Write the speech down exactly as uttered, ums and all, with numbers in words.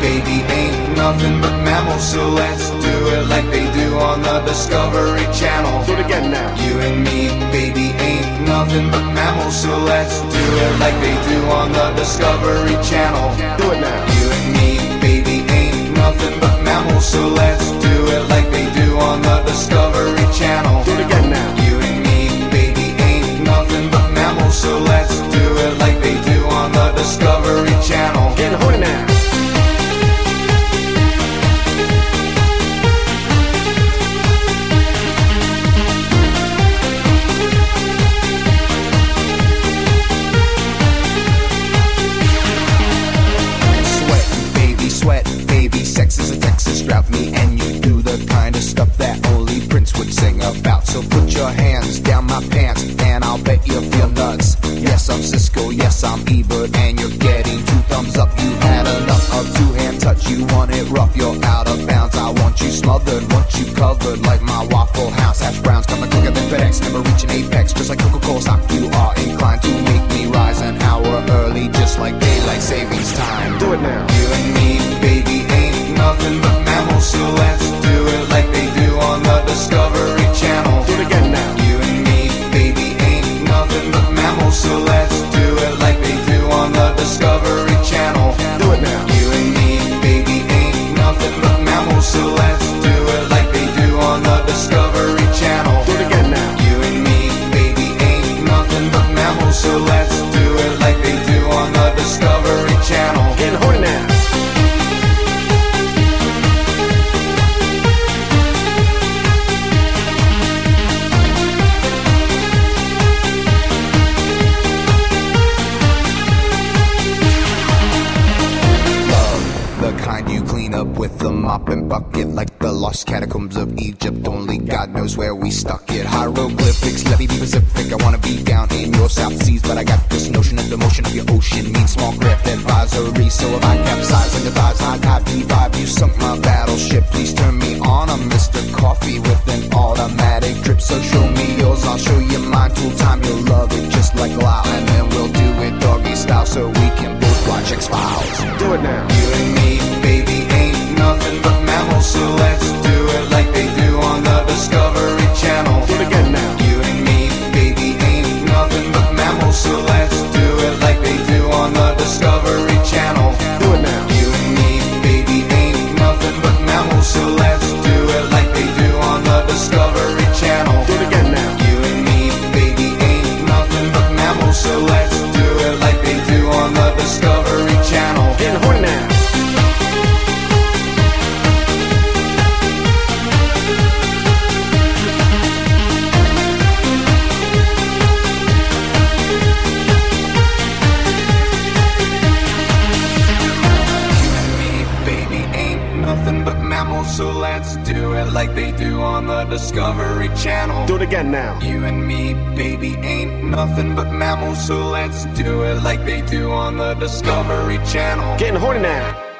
baby, ain't nothing but mammals, so let's do it like they do on the Discovery Channel. Do it again now. You and me, baby, ain't nothing but mammals, so let's do it like they do on the Discovery Channel. Do it now. You and me, baby, ain't nothing but mammals, so let's do it like they do on the Discovery Channel. Do it again now. You and me, baby, ain't nothing but mammals, so let's do it like they do on the Discovery Channel. Getting horny now. Sweat, baby, sex is a Texas drought. Me and you do the kind of stuff that only Prince would sing about. So put your hands down my pants and I'll bet you'll feel nuts. Yes, I'm Cisco, yes, I'm Ebert, and you're getting two thumbs up. You had enough of two-hand touch, you want it rough, you're out of bounds. I want you smothered, want you covered like my Waffle House hash browns. Coming quicker than FedEx, never reaching apex, just like Coca-Cola stock. You are inclined to make me rise an hour early, just like daylight savings time. Do it now. You and me, baby, ain't nothing but mammals, so let's do it like they do on the Discovery Channel. Do it again now. You and me, baby, ain't nothing but mammals, so let's do it like they do on the Discovery Channel. Do it now. You and me, baby, ain't nothing but mammals, so let's do it like they do on the Discovery Channel. Do it again now. You and me, baby, ain't nothing but mammals, so let's do it like they do on the Discovery Channel. Getting horny now. The kind you clean up with a mop and bucket, like the lost catacombs of Egypt. Only God knows where we stuck it. Hieroglyphics, let me be Pacific. I wanna be down in your South Seas, but I got this notion that the motion of your ocean means small craft advisory. So if I capsize on your thighs, high tide P five, you sunk my battleship. Please turn me on. I'm Mister Coffee with an automatic drip. So show me yours, I'll show you mine. Tool time, you'll love it just like Lyle, and then we'll do it doggy style so we can both watch X-Files. Do it now. You and me, baby, ain't nothing but mammals, so let's do it like they do on the Discovery Channel. Do it again now. You and me, baby, ain't nothing but mammals, so let's do it like they do on the Discovery Channel. Do it now. You and me, baby, ain't nothing but mammals, so let's do it like they do on the Discovery Channel. Do it again now. You and me, baby, ain't nothing but mammals, so let's do it like they do on the Discovery Channel. Getting horny now. Nothing but mammals, so let's do it like they do on the Discovery Channel. Do it again now. You and me, baby, ain't nothing but mammals, so let's do it like they do on the Discovery Channel. Getting horny now.